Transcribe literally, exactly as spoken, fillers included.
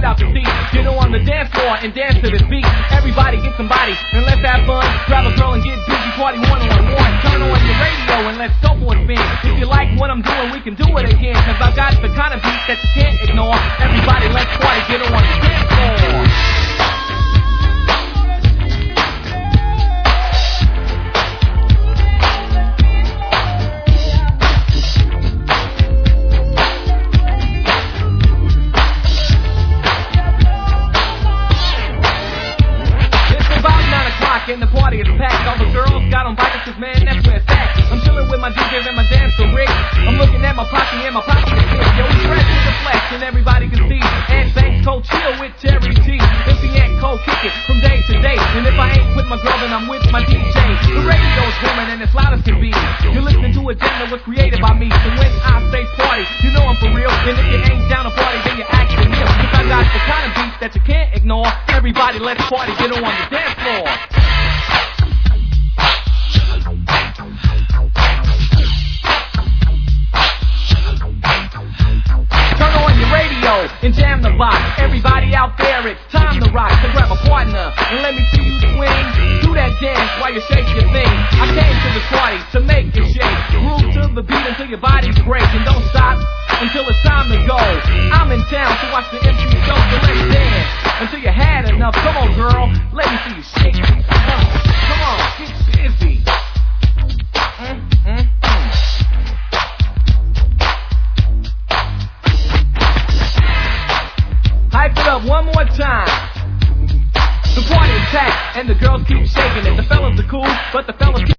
get out the seat, get on the dance floor and dance to this beat. Everybody get somebody and let's have fun. Grab a girl and get busy, party one on one. Turn on your radio and let's go for a spin. If you like what I'm doing, we can do it again. Cause I've got the kind of beat that you can't ignore. Everybody let's party, get on the dance floor. And the party is packed. All the girls got on bikes, cause man, that's where it's at. I'm chilling with my D Js and my dancer rig. I'm looking at my posse and my posse is big. Yo, we fresh with the flesh and everybody can see. And thanks, Cold Chill with Terry T. Empty and cold kick it from day to day. And if I ain't with my girl, then I'm with my D J. The radio's booming and it's loud as can be. You're listening to a jam that was created by me. So when I say party, you know I'm for real. And if you ain't down to party, then you're acting real. Cause I got the kind of beat that you can't ignore. Everybody, let's party, get on the dance floor. And jam the box. Everybody out there, it's time to rock. So grab a partner and let me see you swing. Do that dance while you shake your thing. I came to this party to make you shake. Groove to the beat until your body's break. And don't stop until it's time to go. I'm in town to watch the M C show. So let's dance until you had enough. Come on, girl, let me see you shake. Come on, come on, get busy. Mm, mm, mm. Hype it up one more time. The party is packed and the girls keep shaking it. The fellas are cool, but the fellas keep